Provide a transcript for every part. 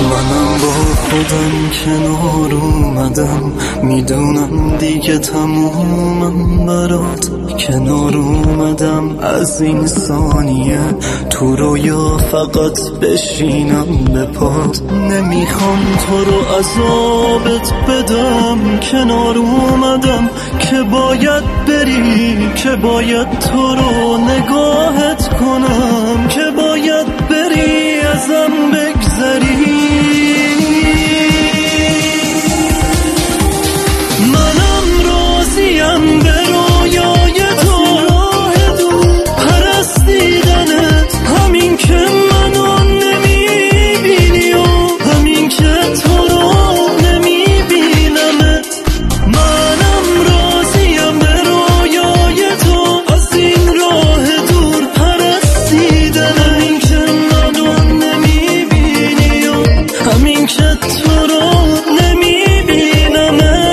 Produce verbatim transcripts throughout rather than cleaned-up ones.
منم با خودم کنار اومدم، میدونم دیگه تمومم برات. کنار اومدم از این ثانیه تو رویا فقط بشینم به پات. نمیخوام تو رو عذابت بدم، کنار اومدم که باید بری، که باید تو رو نگاهت کنم، که باید بری ازم بگذری. منم راضیم به رویای تو، پرستیدنت، همین که منو نمیبینی و همین که تو رو نمیبینمت. منم راضیم به رویای تو، از این راه دور پرستیدنت، همین که منو نمیبینی و همین که تو رو نمیبینمت.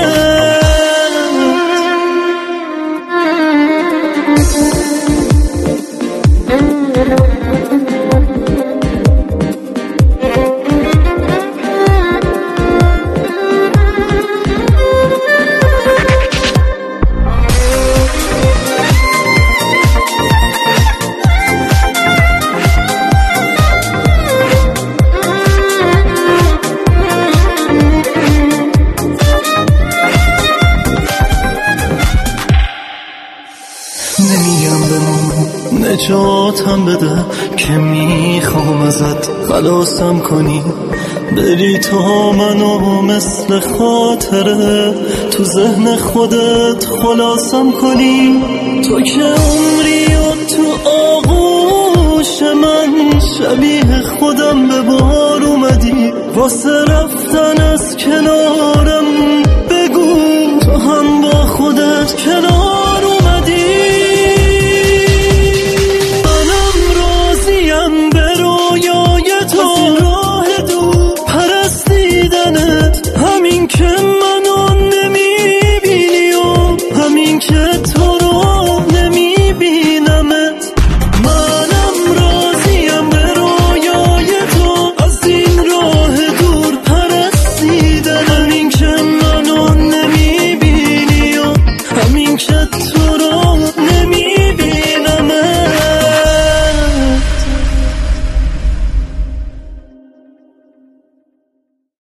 نمیگم بمون، نجاتم بده که میخوام ازت خلاصم کنی. بری تا منو مثل خاطره تو ذهن خودت خلاصم کنی. تو که عمری و تو آغوش من شبیه خودم به بار اومدی. واسه رفتن از کنارم بگو تو هم با خودت کنار